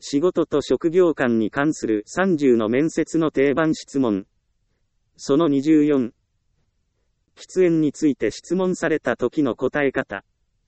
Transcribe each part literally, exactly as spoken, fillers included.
仕事と職業観に関するさんじゅうの面接の定番質問。そのにじゅうよん。喫煙について質問された時の答え方。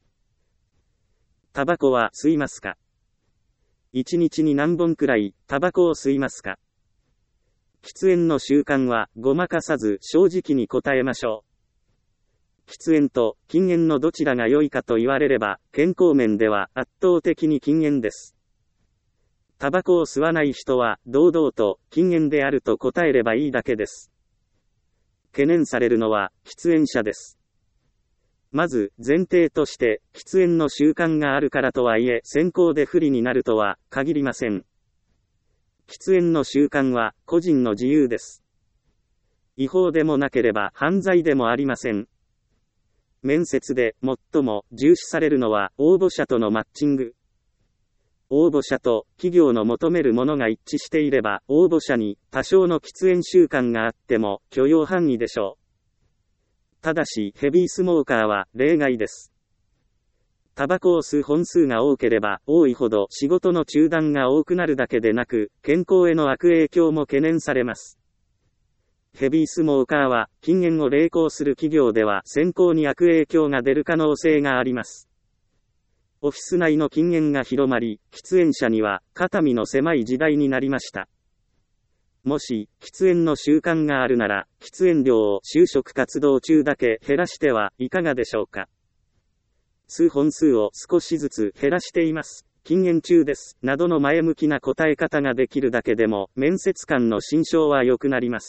タバコは吸いますか？一日に何本くらいタバコを吸いますか？喫煙の習慣はごまかさず正直に答えましょう。喫煙と禁煙のどちらが良いかと言われれば、健康面では圧倒的に禁煙です。タバコを吸わない人は堂々と禁煙であると答えればいいだけです。懸念されるのは喫煙者です。まず前提として喫煙の習慣があるからとはいえ先行で不利になるとは限りません。喫煙の習慣は個人の自由です。違法でもなければ犯罪でもありません。面接で最も重視されるのは応募者とのマッチング。応募者と企業の求めるものが一致していれば、応募者に多少の喫煙習慣があっても許容範囲でしょう。ただし、ヘビースモーカーは例外です。タバコを吸う本数が多ければ多いほど仕事の中断が多くなるだけでなく、健康への悪影響も懸念されます。ヘビースモーカーは禁煙を励行する企業では先行に悪影響が出る可能性があります。オフィス内の禁煙が広まり、喫煙者には肩身の狭い時代になりました。もし、喫煙の習慣があるなら、喫煙量を就職活動中だけ減らしてはいかがでしょうか。吸う本数を少しずつ減らしています。禁煙中です。などの前向きな答え方ができるだけでも、面接官の心象は良くなります。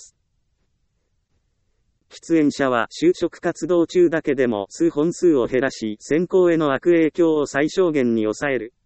喫煙者は就職活動中だけでも吸う本数を減らし、先行への悪影響を最小限に抑える。